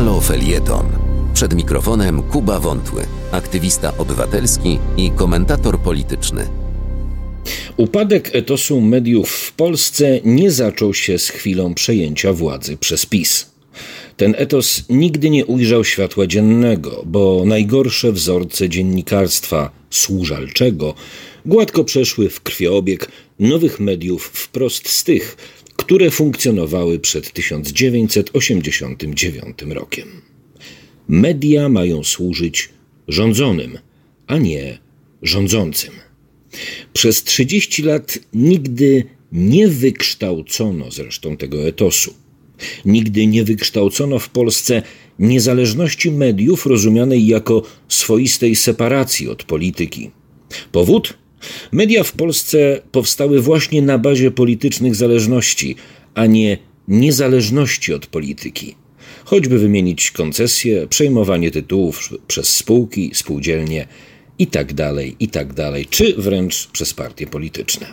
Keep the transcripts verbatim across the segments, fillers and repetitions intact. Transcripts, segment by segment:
Halo Felieton. Przed mikrofonem Kuba Wątły, aktywista obywatelski i komentator polityczny. Upadek etosu mediów w Polsce nie zaczął się z chwilą przejęcia władzy przez PiS. Ten etos nigdy nie ujrzał światła dziennego, bo najgorsze wzorce dziennikarstwa służalczego gładko przeszły w krwiobieg nowych mediów wprost z tych, które funkcjonowały przed tysiąc dziewięćset osiemdziesiątym dziewiątym rokiem. Media mają służyć rządzonym, a nie rządzącym. Przez trzydzieści lat nigdy nie wykształcono zresztą tego etosu. Nigdy nie wykształcono w Polsce niezależności mediów rozumianej jako swoistej separacji od polityki. Powód? Media w Polsce powstały właśnie na bazie politycznych zależności, a nie niezależności od polityki. Choćby wymienić koncesje, przejmowanie tytułów przez spółki, spółdzielnie itd., itd., czy wręcz przez partie polityczne.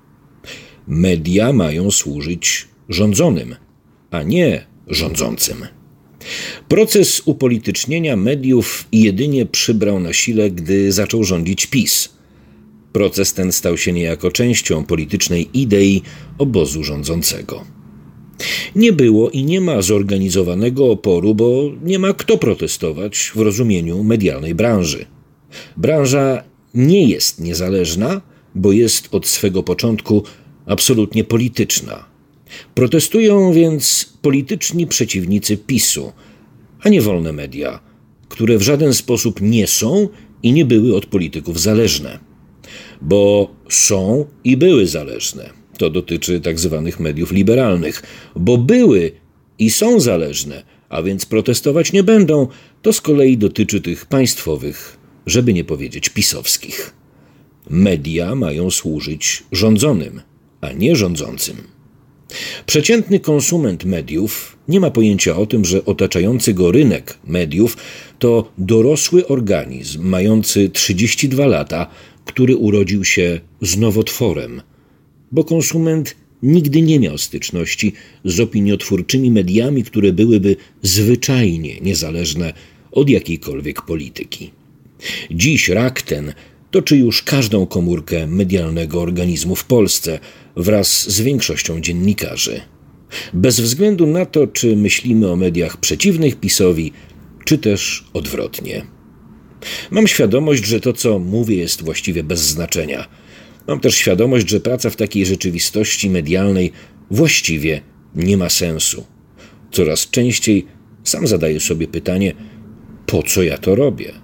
Media mają służyć rządzonym, a nie rządzącym. Proces upolitycznienia mediów jedynie przybrał na sile, gdy zaczął rządzić PiS. Proces ten stał się niejako częścią politycznej idei obozu rządzącego. Nie było i nie ma zorganizowanego oporu, bo nie ma kto protestować w rozumieniu medialnej branży. Branża nie jest niezależna, bo jest od swego początku absolutnie polityczna. Protestują więc polityczni przeciwnicy PiSu, a nie wolne media, które w żaden sposób nie są i nie były od polityków zależne. Bo są i były zależne. To dotyczy tak zwanych mediów liberalnych. Bo były i są zależne, a więc protestować nie będą, to z kolei dotyczy tych państwowych, żeby nie powiedzieć pisowskich. Media mają służyć rządzonym, a nie rządzącym. Przeciętny konsument mediów nie ma pojęcia o tym, że otaczający go rynek mediów to dorosły organizm mający trzydzieści dwa lata, który urodził się z nowotworem, bo konsument nigdy nie miał styczności z opiniotwórczymi mediami, które byłyby zwyczajnie niezależne od jakiejkolwiek polityki. Dziś rak ten toczy już każdą komórkę medialnego organizmu w Polsce wraz z większością dziennikarzy. Bez względu na to, czy myślimy o mediach przeciwnych PiS-owi, czy też odwrotnie. Mam świadomość, że to, co mówię, jest właściwie bez znaczenia. Mam też świadomość, że praca w takiej rzeczywistości medialnej właściwie nie ma sensu. Coraz częściej sam zadaję sobie pytanie, po co ja to robię?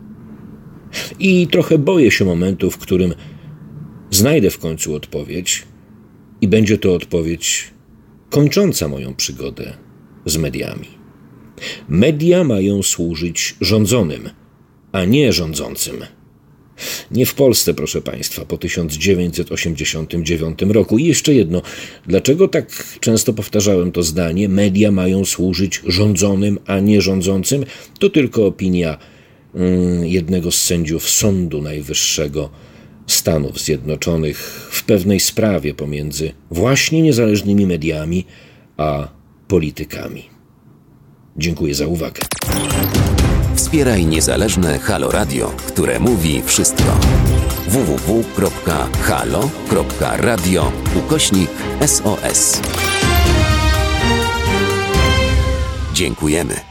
I trochę boję się momentu, w którym znajdę w końcu odpowiedź i będzie to odpowiedź kończąca moją przygodę z mediami. Media mają służyć rządzonym, a nie rządzącym. Nie w Polsce, proszę Państwa, po tysiąc dziewięćset osiemdziesiątym dziewiątym roku. I jeszcze jedno, dlaczego tak często powtarzałem to zdanie, media mają służyć rządzonym, a nie rządzącym? To tylko opinia mm, jednego z sędziów Sądu Najwyższego Stanów Zjednoczonych w pewnej sprawie pomiędzy właśnie niezależnymi mediami a politykami. Dziękuję za uwagę. Wspieraj niezależne Halo Radio, które mówi wszystko. w w w kropka halo kropka radio ukośnik S O S. Dziękujemy.